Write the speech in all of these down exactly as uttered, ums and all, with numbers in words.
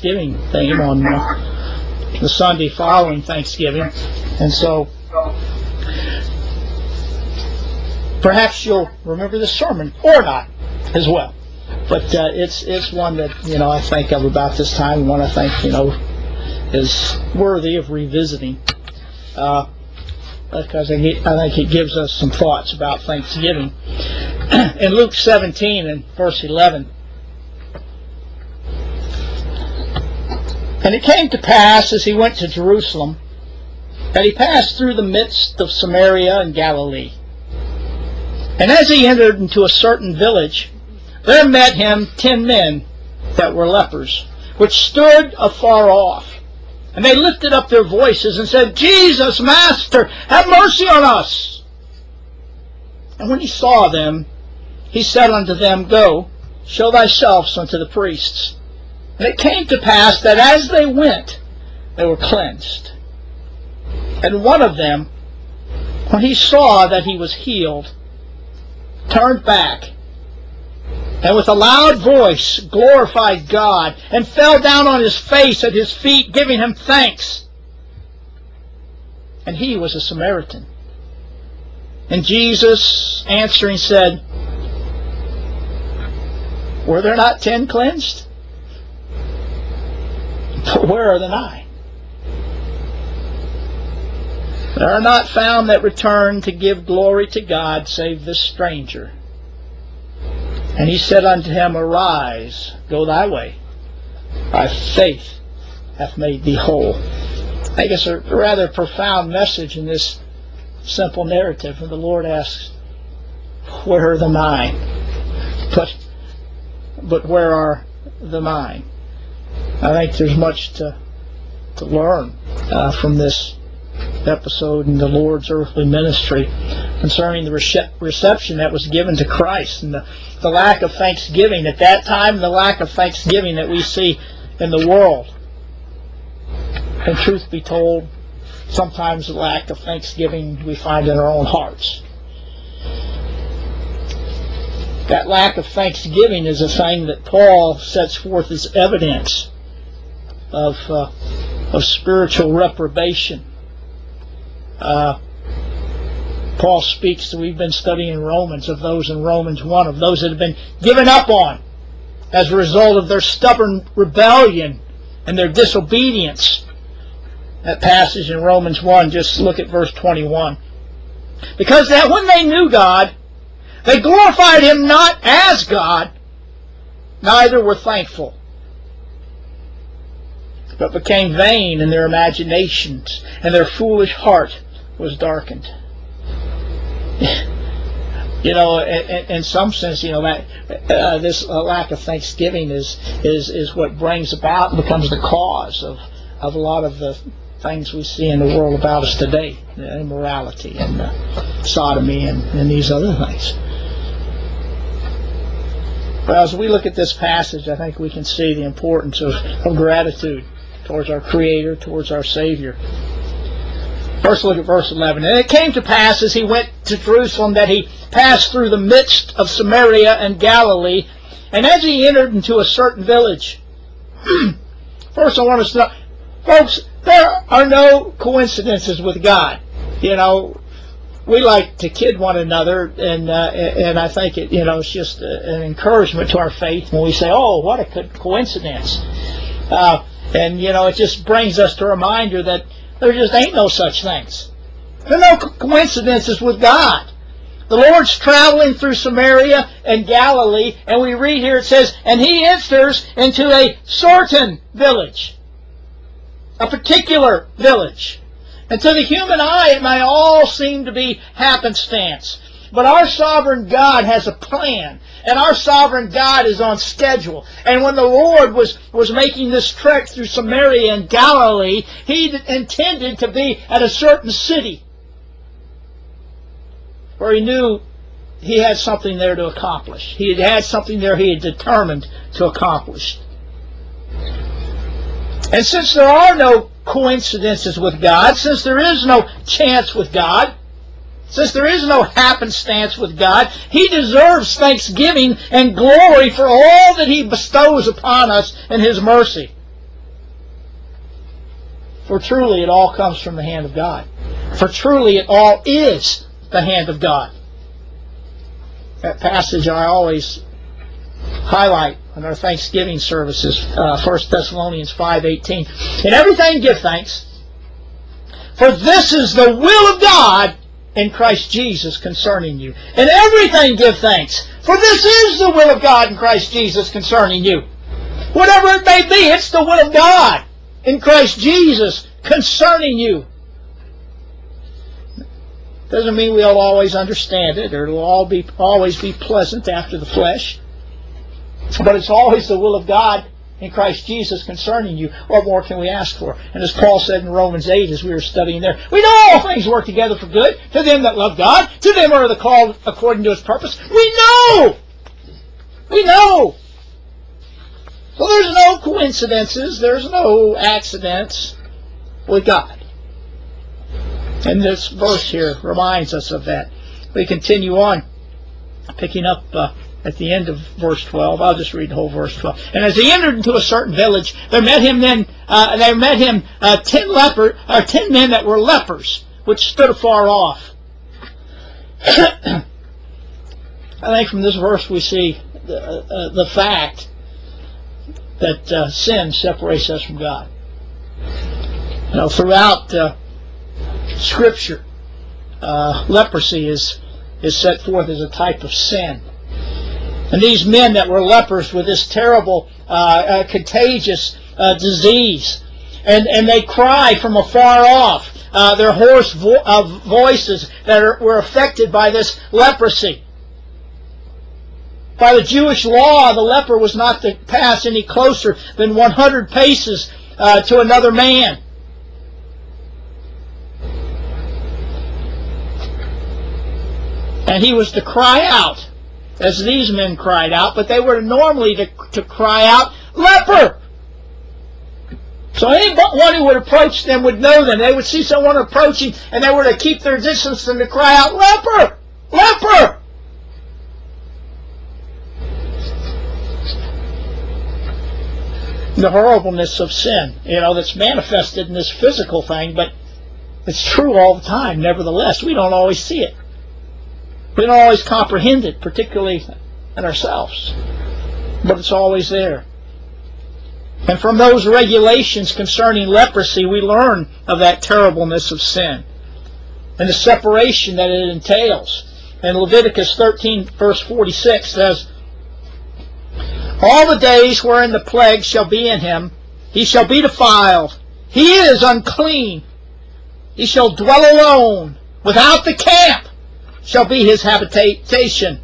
Thanksgiving theme on uh, the Sunday following Thanksgiving. And so perhaps you'll remember the sermon or not as well. But uh, it's it's one that, you know, I think of about this time, and one I think, you know, is worthy of revisiting. Uh, because I think it gives us some thoughts about Thanksgiving. In Luke seventeen and verse eleven, and it came to pass as he went to Jerusalem that he passed through the midst of Samaria and Galilee. And as he entered into a certain village, there met him ten men that were lepers, which stood afar off. And they lifted up their voices and said, Jesus, Master, have mercy on us. And when he saw them, he said unto them, Go, show thyself unto the priests. And it came to pass that as they went, they were cleansed. And one of them, when he saw that he was healed, turned back, and with a loud voice glorified God, and fell down on his face at his feet, giving him thanks. And he was a Samaritan. And Jesus answering said, Were there not ten cleansed? But where are the nine? There are not found that return to give glory to God, save this stranger. And he said unto him, Arise, go thy way. Thy faith hath made thee whole. I think it's a rather profound message in this simple narrative. And the Lord asks, Where are the nine? But, but where are the nine? I think there's much to, to learn uh, from this episode in the Lord's earthly ministry concerning the rece- reception that was given to Christ, and the, the lack of thanksgiving at that time, and the lack of thanksgiving that we see in the world. And truth be told, sometimes the lack of thanksgiving we find in our own hearts. That lack of thanksgiving is a thing that Paul sets forth as evidence of, uh, of spiritual reprobation. Uh, Paul speaks, we've been studying Romans, of those in Romans one, of those that have been given up on as a result of their stubborn rebellion and their disobedience. That passage in Romans one, just look at verse twenty-one. Because that when they knew God, they glorified Him not as God, neither were thankful, but became vain in their imaginations, and their foolish heart was darkened. You know, in, in some sense, you know, that uh, this uh, lack of thanksgiving is is is what brings about and becomes the cause of of a lot of the things we see in the world about us today, the immorality and uh, sodomy and, and these other things. But as we look at this passage, I think we can see the importance of, of gratitude towards our Creator, towards our Savior. First, look at verse eleven. And it came to pass as he went to Jerusalem that he passed through the midst of Samaria and Galilee, and as he entered into a certain village. First, I want us to know, folks, there are no coincidences with God. You know, we like to kid one another, and uh, and I think it, you know, it's just an encouragement to our faith when we say, "Oh, what a co- coincidence!" Uh, and you know, it just brings us to a reminder that there just ain't no such things. There are no co- coincidences with God. The Lord's traveling through Samaria and Galilee, and we read here it says, "And he enters into a certain village." A particular village. And to the human eye it may all seem to be happenstance. But our sovereign God has a plan. And our sovereign God is on schedule. And when the Lord was, was making this trek through Samaria and Galilee, He intended to be at a certain city where He knew He had something there to accomplish. He had had something there He had determined to accomplish. And since there are no coincidences with God, since there is no chance with God, since there is no happenstance with God, He deserves thanksgiving and glory for all that He bestows upon us in His mercy. For truly it all comes from the hand of God. For truly it all is the hand of God. That passage I always highlight in our Thanksgiving services, uh, First Thessalonians five eighteen. In everything give thanks, for this is the will of God in Christ Jesus concerning you. In everything give thanks, for this is the will of God in Christ Jesus concerning you. Whatever it may be, it's the will of God in Christ Jesus concerning you. Doesn't mean we'll always understand it, or it'll all be always be pleasant after the flesh. But it's always the will of God in Christ Jesus concerning you. What more can we ask for? And as Paul said in Romans eight, as we were studying there, we know all things work together for good to them that love God, to them are the called according to His purpose. We know! We know! So there's no coincidences, there's no accidents with God. And this verse here reminds us of that. We continue on, picking up uh, at the end of verse twelve. I'll just read the whole verse twelve. And as he entered into a certain village, there met him then uh, there met him uh, ten leper, or ten men that were lepers, which stood afar off. I think from this verse we see the, uh, the fact that uh, sin separates us from God. You know, throughout uh, Scripture, uh, leprosy is is set forth as a type of sin. And these men that were lepers with this terrible, uh, uh, contagious uh, disease, and, and they cry from afar off, uh, their hoarse vo uh, voices that are, were affected by this leprosy. By the Jewish law, the leper was not to pass any closer than one hundred paces uh, to another man. And he was to cry out, as these men cried out, but they were normally to, to cry out, leper! So anyone who would approach them would know them. They would see someone approaching, and they were to keep their distance and to cry out, leper! Leper! The horribleness of sin, you know, that's manifested in this physical thing, but it's true all the time, nevertheless. We don't always see it. We don't always comprehend it, particularly in ourselves. But it's always there. And from those regulations concerning leprosy, we learn of that terribleness of sin and the separation that it entails. And Leviticus thirteen, verse forty-six says, all the days wherein the plague shall be in him, he shall be defiled. He is unclean. He shall dwell alone, without the camp shall be his habitation.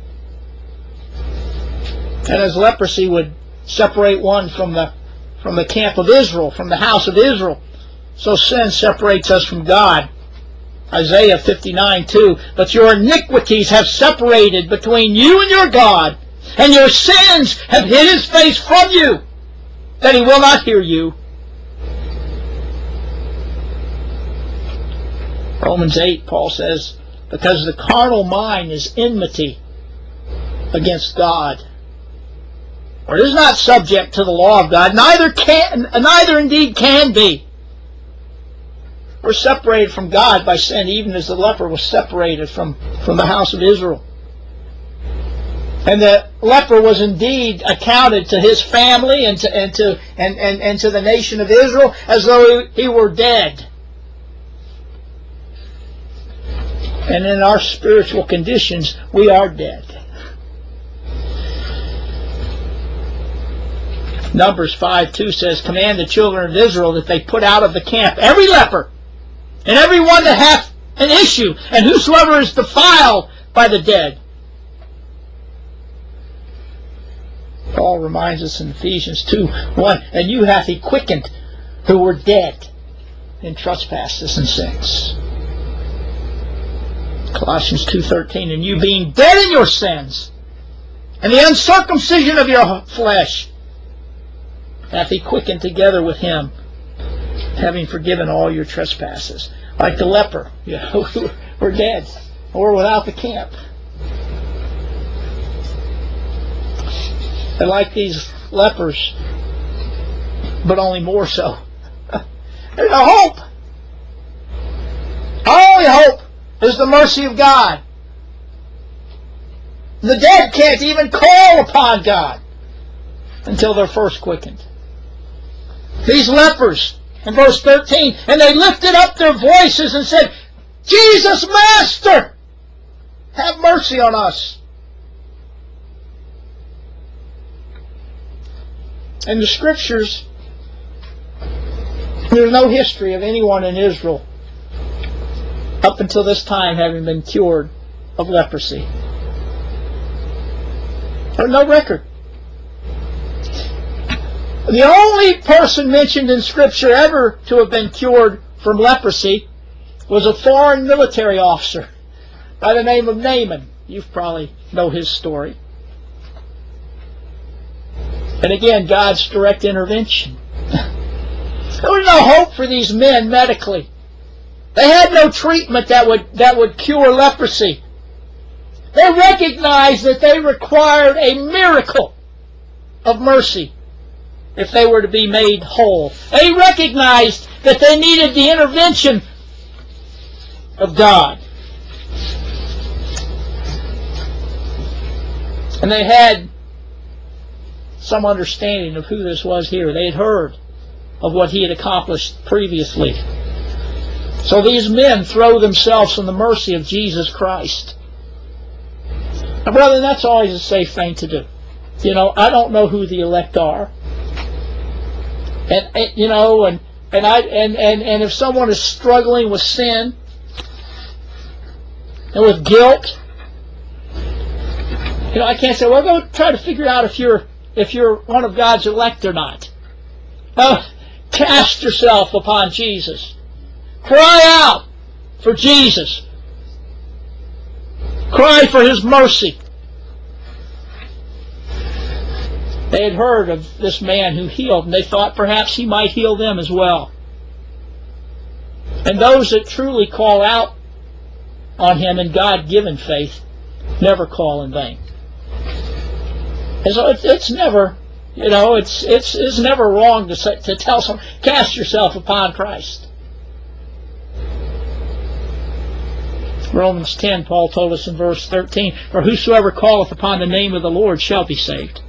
And as leprosy would separate one from the from the camp of Israel, from the house of Israel, so sin separates us from God. Isaiah fifty-nine two, but your iniquities have separated between you and your God, and your sins have hid his face from you, that he will not hear you. Romans eight, Paul says, because the carnal mind is enmity against God, or it is not subject to the law of God, neither can, neither indeed can be. We're separated from God by sin, even as the leper was separated from, from the house of Israel. And the leper was indeed accounted to his family and to, and to, and, and, and to the nation of Israel as though he, he were dead. And in our spiritual conditions, we are dead. Numbers five two says, command the children of Israel that they put out of the camp every leper, and every one that hath an issue, and whosoever is defiled by the dead. Paul reminds us in Ephesians two one, and you hath he quickened who were dead in trespasses and sins. Colossians two thirteen, and you being dead in your sins, and the uncircumcision of your flesh, hath he quickened together with him, having forgiven all your trespasses. Like the leper, you know, we're dead, or without the camp. And like these lepers, but only more so, There's no hope. Our only hope is the mercy of God. The dead can't even call upon God until they're first quickened. These lepers, in verse thirteen, and they lifted up their voices and said, Jesus, Master, have mercy on us. In the Scriptures, there's no history of anyone in Israel up until this time having been cured of leprosy. There's no record. The only person mentioned in Scripture ever to have been cured from leprosy was a foreign military officer by the name of Naaman. You probably know his story. And again, God's direct intervention. There was no hope for these men medically. They had no treatment that would, that would cure leprosy. They recognized that they required a miracle of mercy if they were to be made whole. They recognized that they needed the intervention of God. And they had some understanding of who this was here. They had heard of what he had accomplished previously. So these men throw themselves on the mercy of Jesus Christ. Now, brother, that's always a safe thing to do. You know, I don't know who the elect are. And, and you know, and and I and, and, and if someone is struggling with sin and with guilt, you know, I can't say, well, go try to figure out if you're if you're one of God's elect or not. No, cast yourself upon Jesus. Cry out for Jesus. Cry for His mercy. They had heard of this man who healed, and they thought perhaps he might heal them as well. And those that truly call out on Him in God-given faith never call in vain. And so it's, it's never, you know, it's it's it's never wrong to say, to tell someone, cast yourself upon Christ. Romans ten, Paul told us in verse thirteen, for whosoever calleth upon the name of the Lord shall be saved.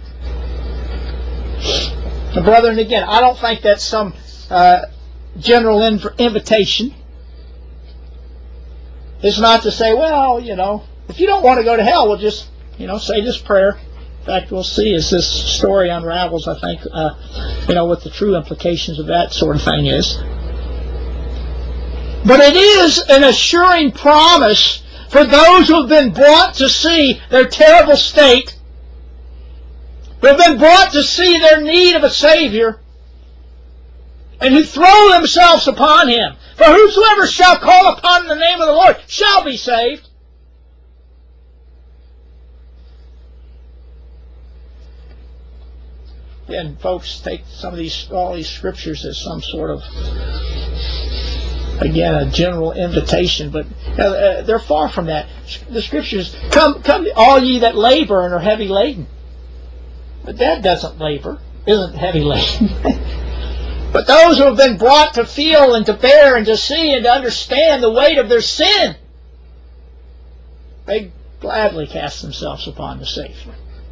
Now, brethren, again, I don't think that's some uh, general inv invitation. It's not to say, well, you know, if you don't want to go to hell, we'll just, you know, say this prayer. In fact, we'll see as this story unravels, I think, uh, you know, what the true implications of that sort of thing is. But it is an assuring promise for those who have been brought to see their terrible state, who have been brought to see their need of a Savior, and who throw themselves upon Him. For whosoever shall call upon the name of the Lord shall be saved. Again, folks, take some of these, all these scriptures as some sort of, again, a general invitation, but uh, they're far from that. The scriptures, come, come, all ye that labor and are heavy laden. But that doesn't labor, isn't heavy laden. But those who have been brought to feel and to bear and to see and to understand the weight of their sin, they gladly cast themselves upon the Savior.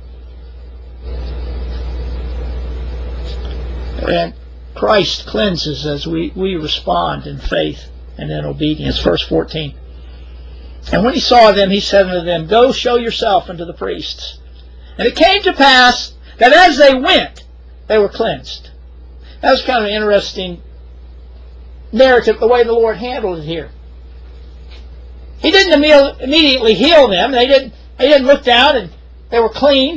And Christ cleanses as we, we respond in faith and in obedience. Verse fourteen. And when He saw them, He said unto them, go show yourself unto the priests. And it came to pass that as they went, they were cleansed. That was kind of an interesting narrative, the way the Lord handled it here. He didn't immediately heal them. They didn't, they didn't look down and they were clean.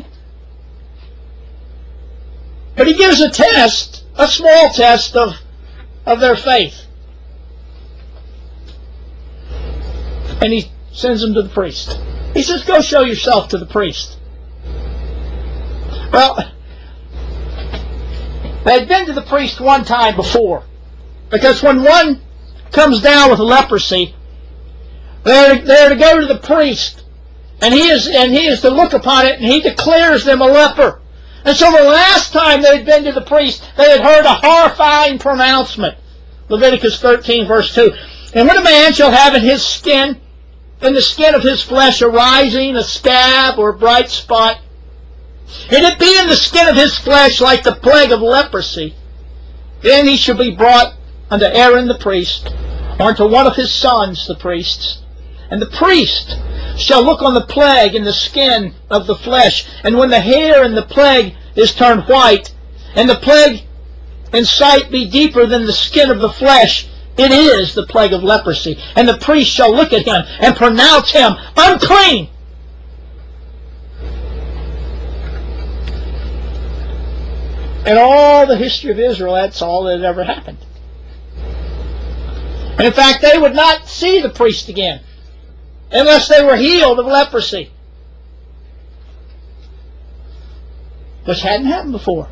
But He gives a test, a small test of, of their faith. And He sends them to the priest. He says, go show yourself to the priest. Well, they had been to the priest one time before. Because when one comes down with leprosy, they're, they're to go to the priest. And he is and he is to look upon it, and he declares them a leper. And so the last time they had been to the priest, they had heard a horrifying pronouncement Leviticus thirteen, verse two. And when a man shall have in his skin, in the skin of his flesh, a rising, a scab, or a bright spot, and it be in the skin of his flesh like the plague of leprosy, then he shall be brought unto Aaron the priest, or unto one of his sons the priests. And the priest shall look on the plague in the skin of the flesh, and when the hair in the plague is turned white, and the plague in sight be deeper than the skin of the flesh, it is the plague of leprosy. And the priest shall look at him and pronounce him unclean. In all the history of Israel, that's all that had ever happened. And in fact, they would not see the priest again unless they were healed of leprosy, which hadn't happened before.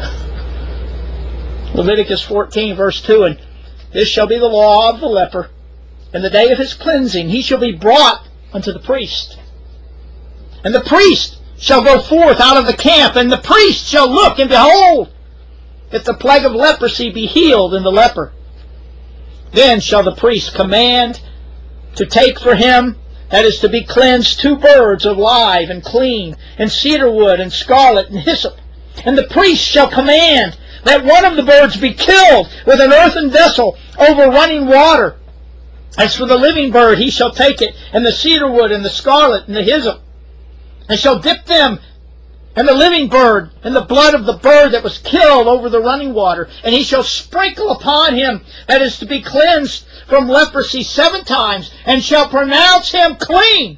Leviticus fourteen, verse two, and this shall be the law of the leper. In the day of his cleansing he shall be brought unto the priest. And the priest shall go forth out of the camp, and the priest shall look, and behold, if the plague of leprosy be healed in the leper. Then shall the priest command to take for him, that is to be cleansed, two birds alive and clean, and cedar wood, and scarlet, and hyssop. And the priest shall command that one of the birds be killed with an earthen vessel over running water. As for the living bird, he shall take it, and the cedar wood, and the scarlet, and the hyssop, and shall dip them and the living bird in the blood of the bird that was killed over the running water. And he shall sprinkle upon him that is to be cleansed from leprosy seven times, and shall pronounce him clean,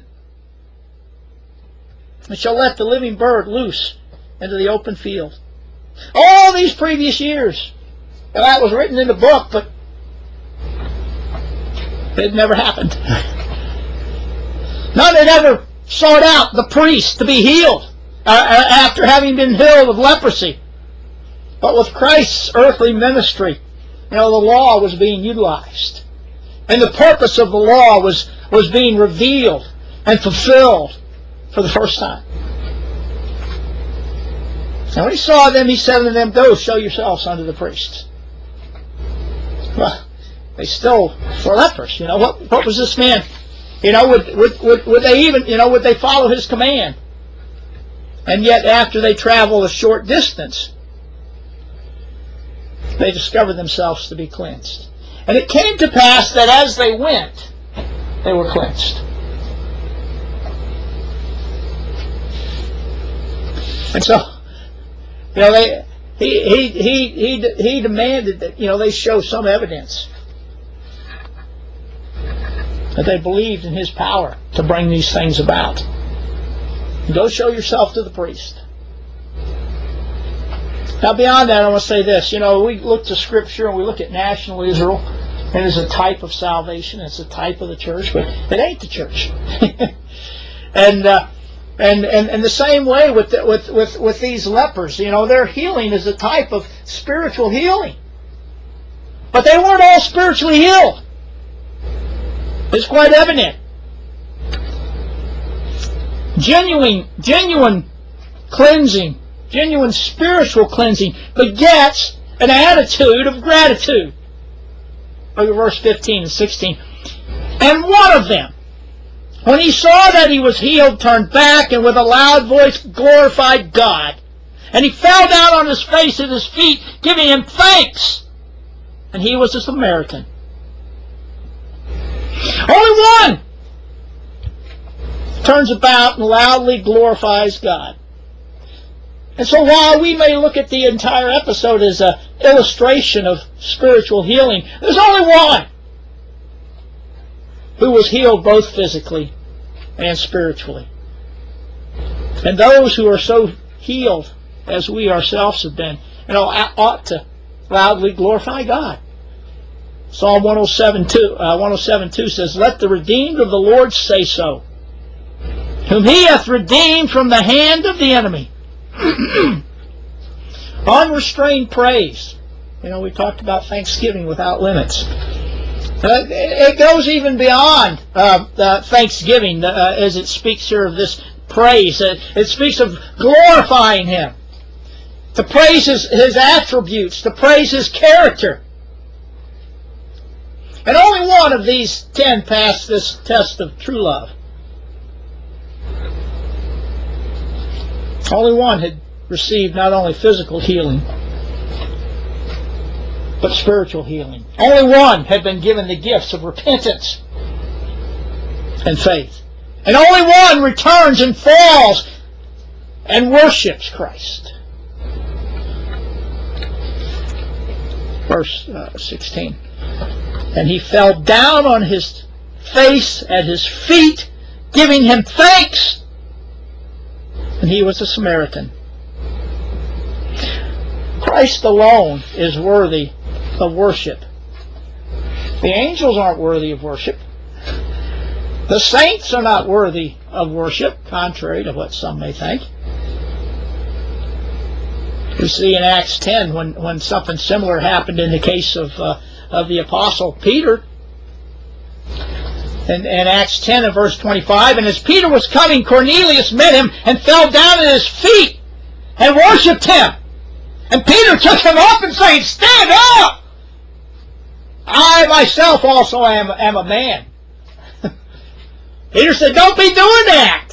and shall let the living bird loose into the open field. All these previous years, and that was written in the book, but it never happened. None had ever sought out the priest to be healed uh, after having been healed of leprosy. But with Christ's earthly ministry, you know, the law was being utilized, and the purpose of the law was was being revealed and fulfilled for the first time. And when he saw them, he said unto them, Go, show yourselves unto the priests. Well, they still were lepers. You know, what what was this man? You know, would, would, would, would they even, you know, would they follow his command? And yet, after they travel a short distance, they discovered themselves to be cleansed. And it came to pass that as they went, they were cleansed. And so, you know, they, he, he, he, he, he demanded that, you know, they show some evidence that they believed in his power to bring these things about. Go show yourself to the priest. Now, beyond that, I want to say this. You know, we look to Scripture and we look at national Israel, and it's a type of salvation. It's a type of the church, but it ain't the church. and, uh, and and and the same way with, the, with with with these lepers. You know, their healing is a type of spiritual healing, but they weren't all spiritually healed. It's quite evident. Genuine, genuine cleansing, genuine spiritual cleansing begets an attitude of gratitude. Look at verse fifteen and sixteen. And one of them, when he saw that he was healed, turned back, and with a loud voice glorified God. And he fell down on his face at his feet, giving him thanks. And he was a Samaritan. Only one turns about and loudly glorifies God. And so while we may look at the entire episode as an illustration of spiritual healing, there's only one who was healed both physically and spiritually. And those who are so healed as we ourselves have been, you know, ought to loudly glorify God. Psalm one oh seven two uh, says, Let the redeemed of the Lord say so, whom he hath redeemed from the hand of the enemy. Unrestrained praise. You know, we talked about thanksgiving without limits. Uh, it goes even beyond uh, uh, thanksgiving uh, as it speaks here of this praise. Uh, it speaks of glorifying him, to praise his, his attributes, to praise his character. And only one of these ten passed this test of true love. Only one had received not only physical healing, but spiritual healing. Only one had been given the gifts of repentance and faith. And only one returns and falls and worships Christ. Verse uh, sixteen. And he fell down on his face at his feet, giving him thanks. And he was a Samaritan. Christ alone is worthy of worship. The angels aren't worthy of worship. The saints are not worthy of worship, contrary to what some may think. We see in Acts ten when, when something similar happened in the case of uh, of the Apostle Peter. In, in Acts ten and verse twenty-five, and as Peter was coming, Cornelius met him and fell down at his feet and worshipped him. And Peter took him up and said, "Stand up! I myself also am, am a man." Peter said, "Don't be doing that."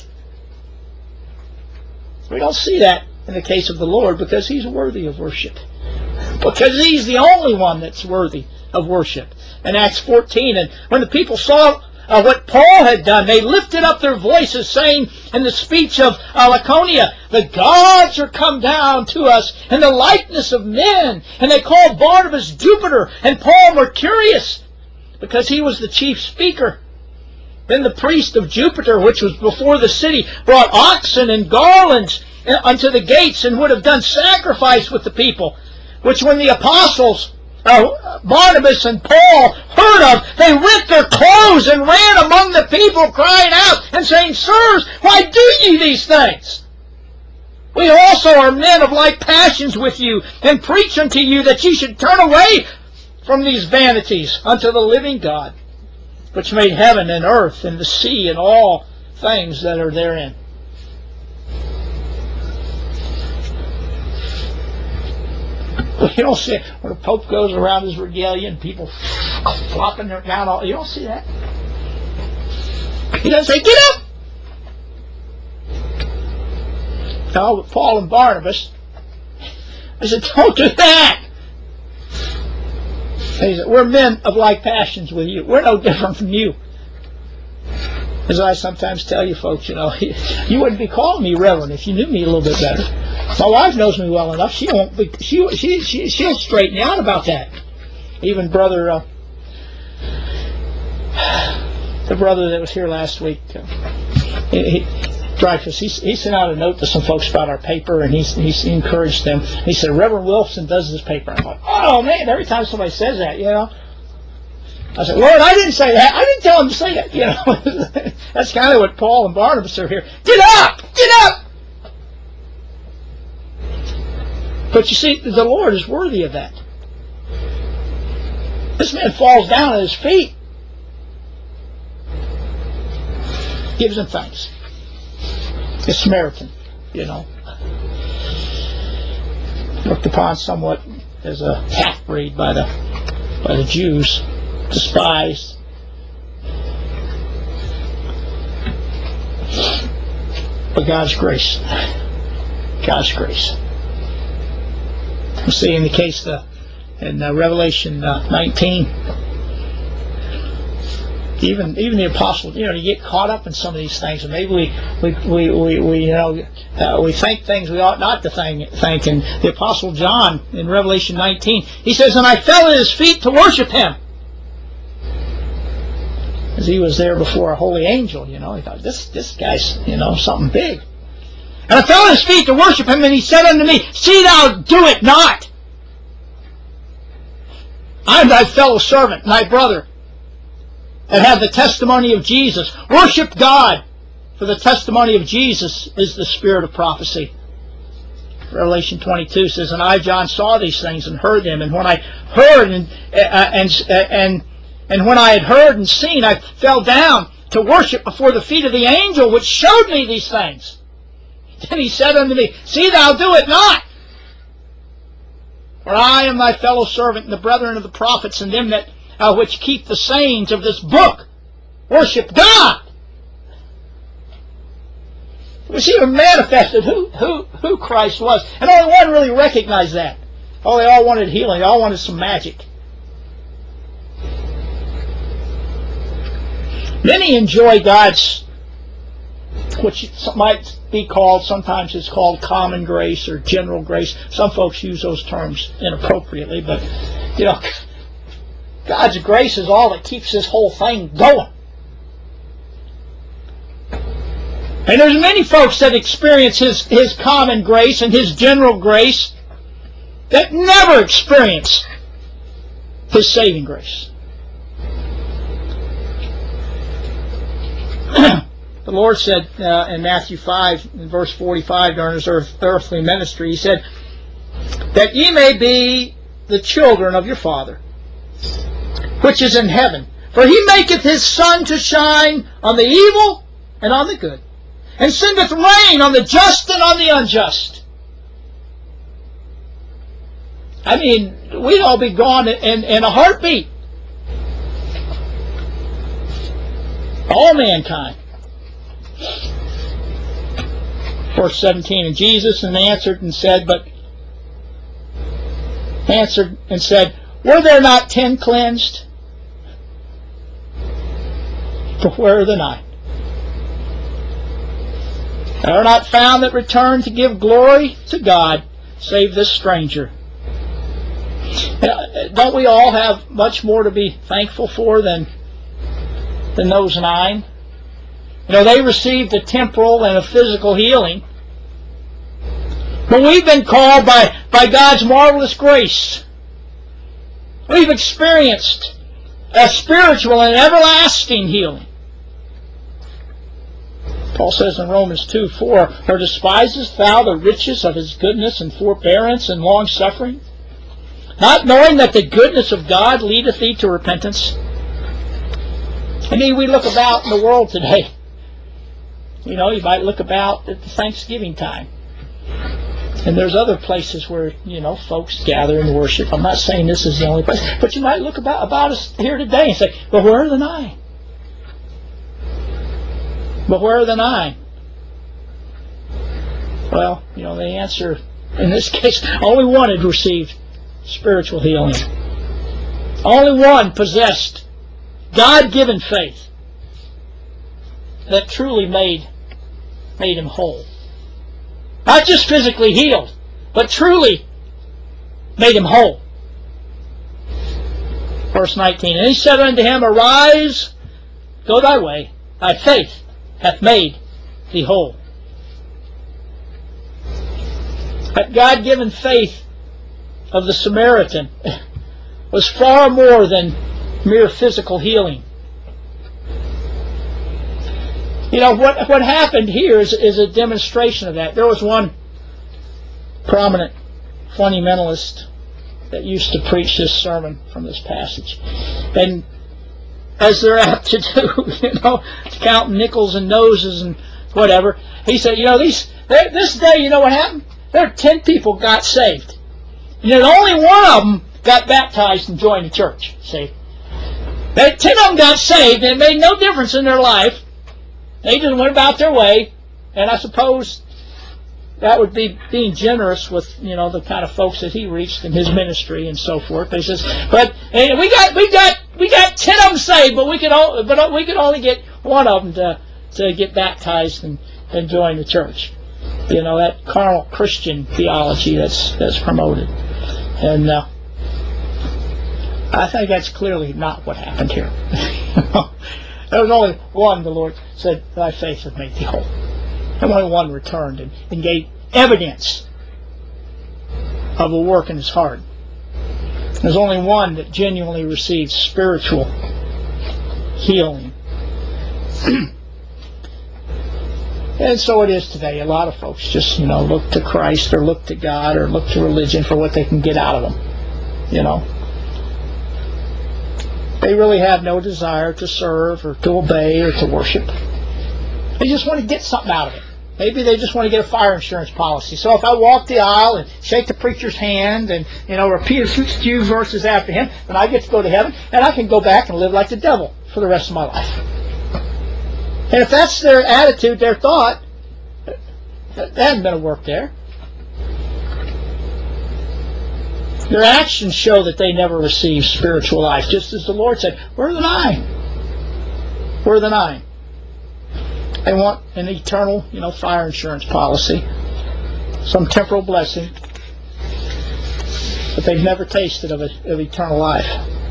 We don't see that in the case of the Lord because He's worthy of worship. Because He's the only one that's worthy of worship. In Acts fourteen, and when the people saw uh, what Paul had done, they lifted up their voices, saying in the speech of uh, Laconia, "The gods are come down to us in the likeness of men." And they called Barnabas Jupiter and Paul Mercurius, because he was the chief speaker. Then the priest of Jupiter, which was before the city, brought oxen and garlands unto the gates, and would have done sacrifice with the people, which when the apostles uh, Barnabas and Paul heard of, they rent their clothes and ran among the people, crying out and saying, "Sirs, why do ye these things? We also are men of like passions with you, and preach unto you that ye should turn away from these vanities unto the living God, which made heaven and earth and the sea and all things that are therein." You don't see it when the Pope goes around his regalia and people flopping down all. You don't see that. He doesn't say, "Get up!" No, but Paul and Barnabas, I said, "Don't do that." He said, "We're men of like passions with you. We're no different from you." As I sometimes tell you folks, you know, you wouldn't be calling me Reverend if you knew me a little bit better. My wife knows me well enough. She won't be, she, she, she, she'll straighten you out about that. Even brother, uh, the brother that was here last week, uh, he, he, Dreyfus, he, he sent out a note to some folks about our paper, and he, he encouraged them. He said, "Reverend Wilson does this paper." I'm like, "Oh man!" Every time somebody says that, you know, I said, "Lord, I didn't say that. I didn't tell him to say that." You know, that's kind of what Paul and Barnabas are here. Get up! Get up! But you see, the Lord is worthy of that. This man falls down at his feet, gives him thanks. A Samaritan, you know, looked upon somewhat as a half-breed by the by the Jews, despised. But God's grace, God's grace. We see in the case uh, in uh, Revelation uh, nineteen, even even the apostles, you know, you get caught up in some of these things, and maybe we we we, we, we you know uh, we think things we ought not to think. Think. And the apostle John in Revelation nineteen, he says, "And I fell at his feet to worship him," as he was there before a holy angel. You know, he thought, this this guy's, you know, something big. "And I fell at his feet to worship him, and he said unto me, See thou do it not. I am thy fellow servant, thy brother, that have the testimony of Jesus. Worship God, for the testimony of Jesus is the spirit of prophecy." Revelation twenty-two says, "And I, John, saw these things and heard them. And when I heard and uh, and and and when I had heard and seen, I fell down to worship before the feet of the angel which showed me these things. Then he said unto me, See thou do it not. For I am thy fellow servant, and the brethren of the prophets, and them that uh, which keep the sayings of this book. Worship God. We see it manifested who, who, who Christ was. And only one really recognized that. Oh, they all wanted healing. They all wanted some magic. Many enjoy God's, which might be called, sometimes it's called common grace or general grace. Some folks use those terms inappropriately, but, you know, God's grace is all that keeps this whole thing going. And there's many folks that experience His, His common grace and His general grace that never experience His saving grace. The Lord said uh, in Matthew five, in verse forty-five, during His earth, earthly ministry, He said, that ye may be the children of your Father, which is in heaven. For He maketh His sun to shine on the evil and on the good, and sendeth rain on the just and on the unjust. I mean, we'd all be gone in, in a heartbeat. All mankind. Verse seventeen, and Jesus and answered and said, but answered and said, were there not ten cleansed? But where are the nine? There are not found that return to give glory to God, save this stranger. Don't we all have much more to be thankful for than, than those nine? You know, they received a temporal and a physical healing. But we've been called by, by God's marvelous grace. We've experienced a spiritual and everlasting healing. Paul says in Romans two four, or despisest thou the riches of His goodness and forbearance and long-suffering, not knowing that the goodness of God leadeth thee to repentance? I mean, we look about in the world today. You know, you might look about at the Thanksgiving time. And there's other places where, you know, folks gather and worship. I'm not saying this is the only place. But you might look about, about us here today and say, well, where are the nine? But where are the nine? Well, you know, the answer in this case, only one had received spiritual healing. Only one possessed God-given faith that truly made, made him whole. Not just physically healed, but truly made him whole. Verse nineteen, and He said unto him, arise, go thy way, thy faith hath made thee whole. That God-given faith of the Samaritan was far more than mere physical healing. You know, what, what happened here is, is a demonstration of that. There was one prominent fundamentalist that used to preach this sermon from this passage. And as they're apt to do, you know, counting nickels and noses and whatever, he said, you know, these this day, you know what happened? There were ten people got saved. And yet only one of them got baptized and joined the church. See? They, ten of them got saved, and it made no difference in their life. They just went about their way, and I suppose that would be being generous with, you know, the kind of folks that he reached in his ministry and so forth. But he says, but and we got we got we got ten of them saved, but we could all, but we could only get one of them to to get baptized and, and join the church. You know, that carnal Christian theology that's that's promoted, and uh, I think that's clearly not what happened here. There was only one, the Lord said, thy faith hath made thee whole. And only one returned and, and gave evidence of a work in his heart. There's only one that genuinely received spiritual healing. And so it is today. A lot of folks just, you know, look to Christ or look to God or look to religion for what they can get out of them. You know. They really have no desire to serve or to obey or to worship. They just want to get something out of it. Maybe they just want to get a fire insurance policy. So if I walk the aisle and shake the preacher's hand and, you know, repeat a few verses after him, then I get to go to heaven, and I can go back and live like the devil for the rest of my life. And if that's their attitude, their thought, there hasn't been a work there. Their actions show that they never received spiritual life, just as the Lord said, where are the nine? Where are the nine? They want an eternal, you know, fire insurance policy, some temporal blessing, but they've never tasted of, it, of eternal life.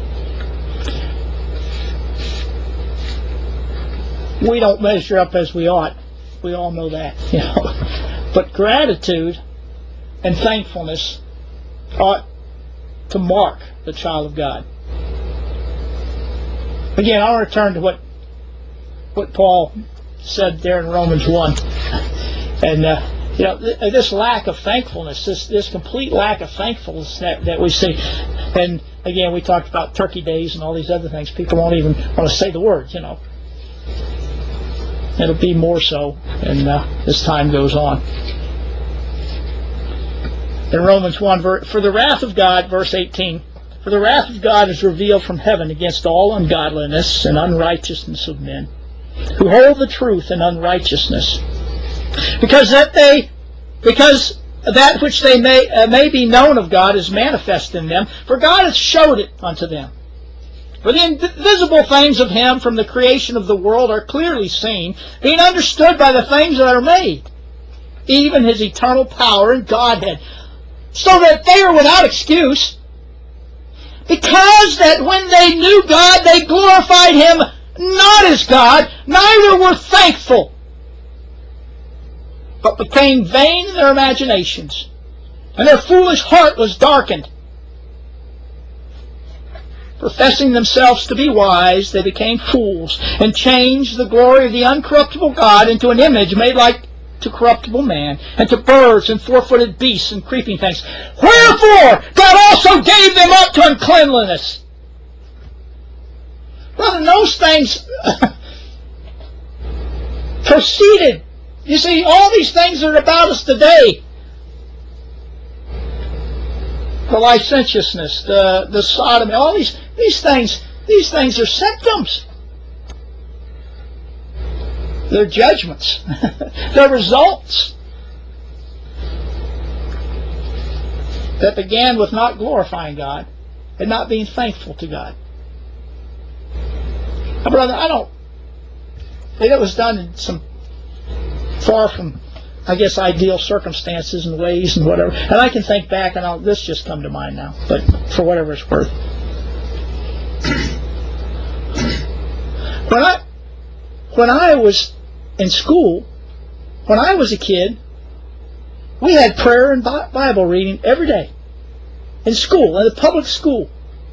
We don't measure up as we ought. We all know that, you know. But gratitude and thankfulness ought to mark the child of God. Again, I want to turn to what what Paul said there in Romans one, and uh, you know, th- this lack of thankfulness, this this complete lack of thankfulness that, that we see, and again, we talked about turkey days and all these other things. People won't even want to say the word, you know. It'll be more so, and uh, as time goes on. In Romans one, for the wrath of God, verse eighteen, for the wrath of God is revealed from heaven against all ungodliness and unrighteousness of men, who hold the truth in unrighteousness, because that they, because that which they may uh, may be known of God is manifest in them, for God hath showed it unto them. For the invisible things of Him from the creation of the world are clearly seen, being understood by the things that are made, even His eternal power and Godhead, so that they are without excuse, because that when they knew God, they glorified Him not as God, neither were thankful, but became vain in their imaginations, and their foolish heart was darkened. Professing themselves to be wise, they became fools, and changed the glory of the uncorruptible God into an image made like to corruptible man, and to birds, and four-footed beasts, and creeping things. Wherefore God also gave them up to uncleanliness. Brother, those things proceeded. You see, all these things that are about us today, the licentiousness, the, the sodomy, all these, these things, these things are symptoms. They're judgments. They're results that began with not glorifying God and not being thankful to God. Now, brother, I don't... It was done in some far from, I guess, ideal circumstances and ways and whatever. And I can think back, and I'll, this just come to mind now, but for whatever it's worth. When I, when I was in school, when I was a kid, we had prayer and Bible reading every day in school, in the public school.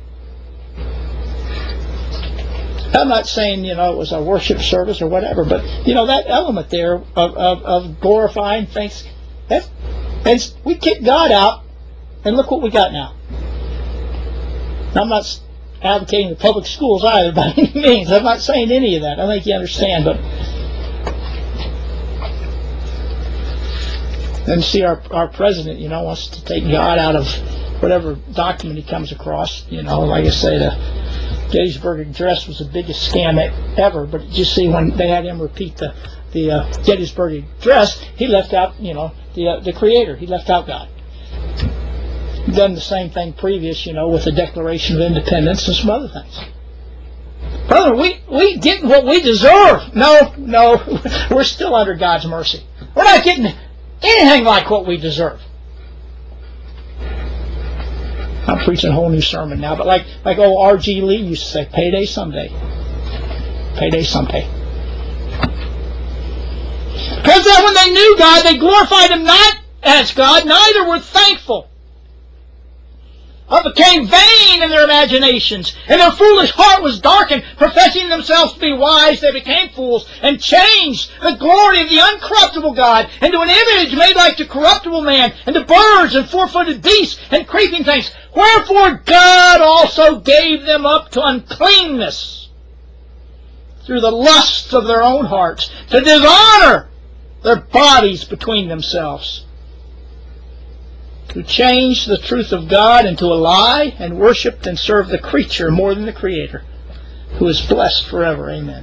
I'm not saying, you know, it was a worship service or whatever, but, you know, that element there of, of, of glorifying things, that's, and we kicked God out, and look what we got now. I'm not advocating the public schools either by any means. I'm not saying any of that. I think you understand, but then see our, our president, you know, wants to take God out of whatever document he comes across. You know, like I say, the Gettysburg Address was the biggest scam ever, but you see, when they had him repeat the the uh, Gettysburg Address, he left out, you know, the uh, the Creator. He left out God. He'd done the same thing previous, you know, with the Declaration of Independence and some other things. Brother, we we getting what we deserve. No, no, we're still under God's mercy. We're not getting anything like what we deserve. I'm preaching a whole new sermon now, but like like old R G Lee used to say, payday someday. Payday someday. Because that when they knew God, they glorified Him not as God, neither were thankful, but became vain in their imaginations, and their foolish heart was darkened. Professing themselves to be wise, they became fools, and changed the glory of the uncorruptible God into an image made like to corruptible man, and to birds, and four-footed beasts, and creeping things. Wherefore God also gave them up to uncleanness through the lusts of their own hearts, to dishonor their bodies between themselves, who changed the truth of God into a lie and worshipped and served the creature more than the Creator, who is blessed forever. Amen.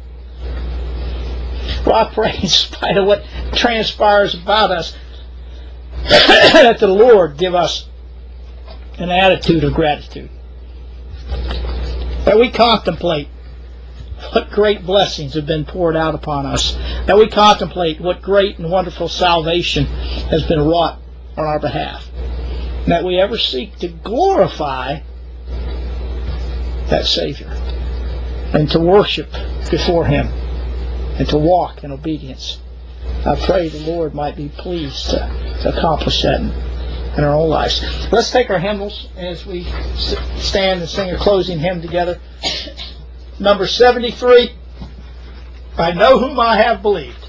Well, I pray, in spite of what transpires about us, that the Lord give us an attitude of gratitude, that we contemplate what great blessings have been poured out upon us, that we contemplate what great and wonderful salvation has been wrought on our behalf, and that we ever seek to glorify that Savior and to worship before Him and to walk in obedience. I pray the Lord might be pleased to, to accomplish that in, in our own lives. Let's take our hymnals as we stand and sing a closing hymn together. Number seventy-three, I Know Whom I Have Believed.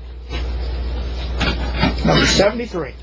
Number seventy-three.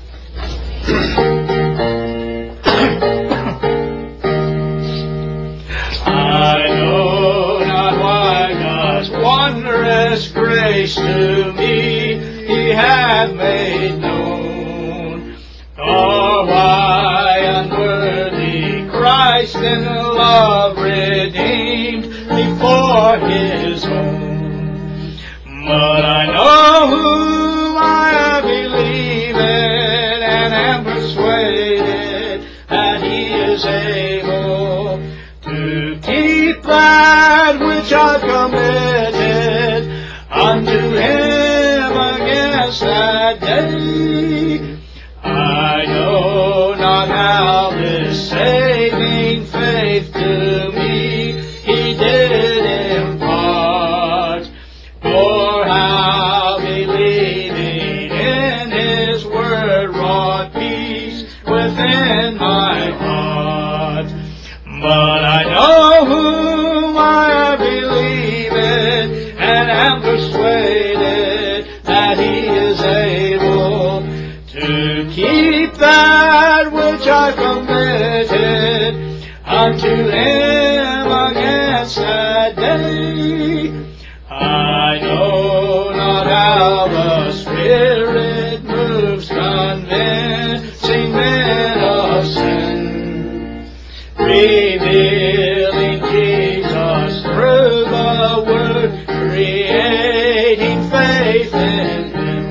I know not why God's wondrous grace to me He hath made known, or why unworthy Christ in love redeemed me for His own. But I know whom I have believed and am persuaded that He is able to keep that which I've committed unto Him against that day. I know not how this saving faith to me He did impart, or how believing in His word wrought peace within my heart. But I know whom I have believed and am persuaded that He is able to keep that which I committed unto Him against that day. I know not how the Spirit moves, convincing men of sin, revealing Jesus through the Word, creating faith in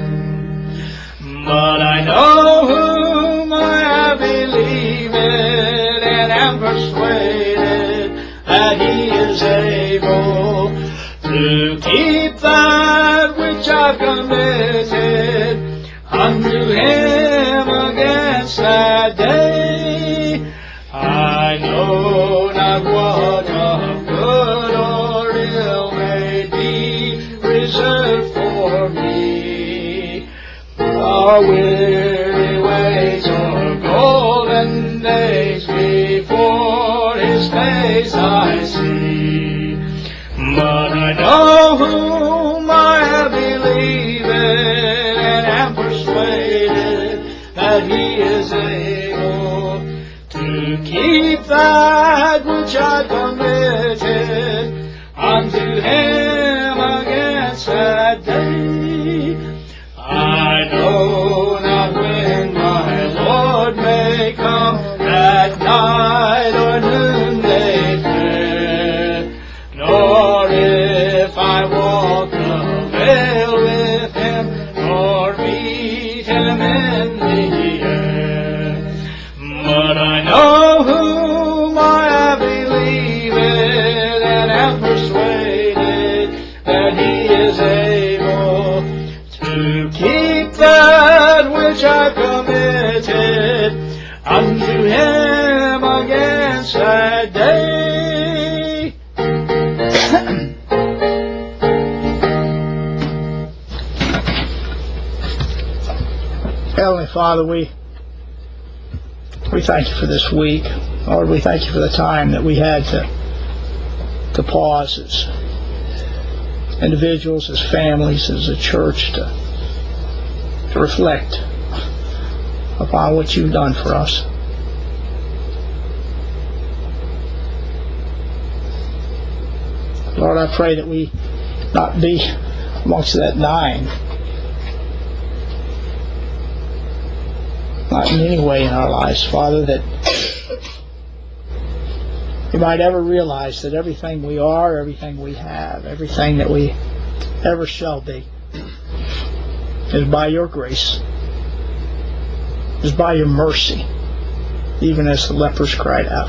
Him. But I know whom I have believed and am persuaded that He is able to keep that which I've committed unto Him against that day. I know not what of good or ill may be reserved for me. The weary ways or golden days before His face I see. But I know whom I have believed and am persuaded that He is able to keep that which I committed unto Him against that day. I know not when my Lord may come, at night or noonday fair, nor if I walk the vale with Him, nor meet Him in the air. But I know whom I have believed and am persuaded that He is able to keep that which I've committed unto Him against that day. Heavenly Father, we we thank You for this week. Lord, we thank You for the time that we had to to pause as individuals, as families, as a church, to, to reflect upon what You've done for us. Lord, I pray that we not be amongst that nine not in any way in our lives, Father, that we might ever realize that everything we are, everything we have, everything that we ever shall be is by your grace, is by your mercy, even as the lepers cried out.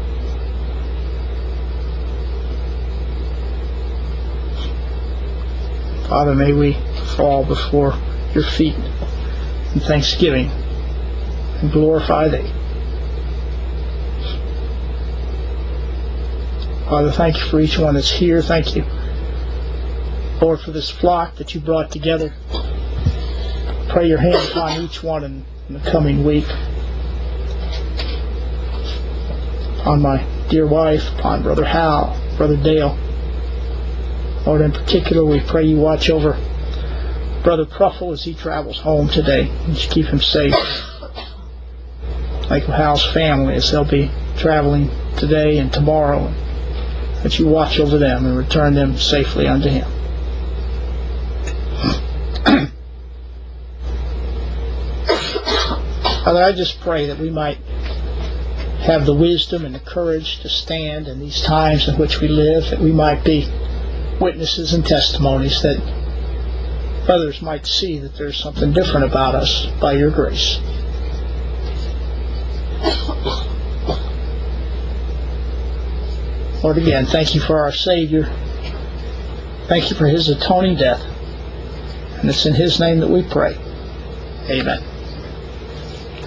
Father, may we fall before your feet in thanksgiving and glorify thee. Father, thank you for each one that's here. Thank you, Lord, for this flock that you brought together. Pray your hand upon each one in, in the coming week. Upon my dear wife, upon Brother Hal, Brother Dale. Lord, in particular, we pray you watch over Brother Pruffle as he travels home today, and you keep him safe. Like Hal's family as they'll be traveling today and tomorrow, that you watch over them and return them safely unto him. Father, I just pray that we might have the wisdom and the courage to stand in these times in which we live, that we might be witnesses and testimonies, that others might see that there's something different about us by your grace. Lord, again, thank you for our Savior. Thank you for his atoning death. And it's in his name that we pray. Amen.